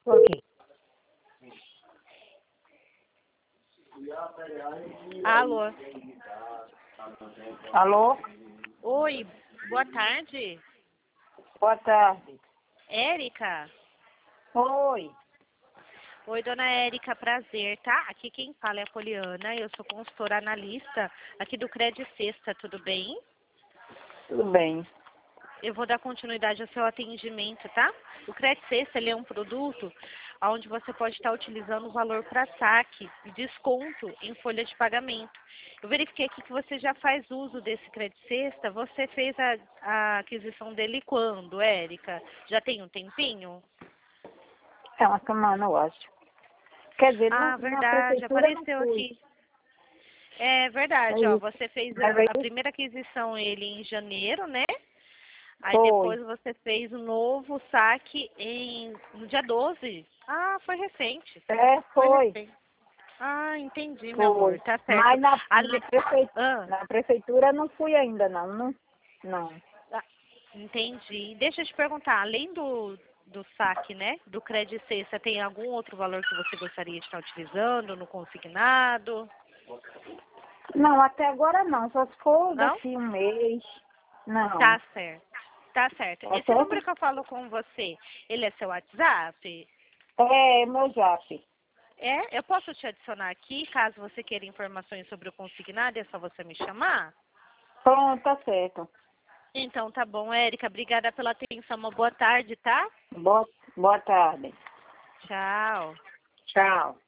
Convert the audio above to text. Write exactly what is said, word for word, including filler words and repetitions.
Ok. Alô? Alô? Oi, boa tarde. Boa tarde. Érica? Oi. Oi, dona Érica, prazer, tá? Aqui quem fala é a Poliana, eu sou consultora analista aqui do Cred Sexta, tudo bem? Tudo bem. Eu vou dar continuidade ao seu atendimento, tá? O Cred Sexta, ele é um produto onde você pode estar utilizando o valor para saque e desconto em folha de pagamento. Eu verifiquei aqui que você já faz uso desse Cred Sexta. Você fez a, a aquisição dele quando, Érica? Já tem um tempinho? É uma semana, eu acho. Quer dizer, Ah, não, na verdade, prefeitura não apareceu fui. aqui. É verdade, É ó, isso. você fez Mas a, aí a primeira aquisição ele em janeiro, né? Aí foi. depois você fez o novo saque em, no dia doze. Ah, foi recente. É, Foi foi. recente. Ah, entendi, meu amor. Foi. Tá certo. Mas na, na, Ale... prefe... Ah, na prefeitura não fui ainda, não. Não. Não. ah, entendi. Deixa eu te perguntar, além do, do saque, né? Do Cred Sexta, tem algum outro valor que você gostaria de estar utilizando no consignado? Não, até agora não. Só se for Não? daqui um mês. Não. Tá certo. Tá certo. Tá Esse número certo? que eu falo com você, ele é seu WhatsApp? É, meu zap. É? Eu posso te adicionar aqui, caso você queira informações sobre o consignado, é só você me chamar? Pronto, tá certo. Então tá bom, Érica. Obrigada pela atenção. Uma boa tarde, tá? Boa, boa tarde. Tchau. Tchau.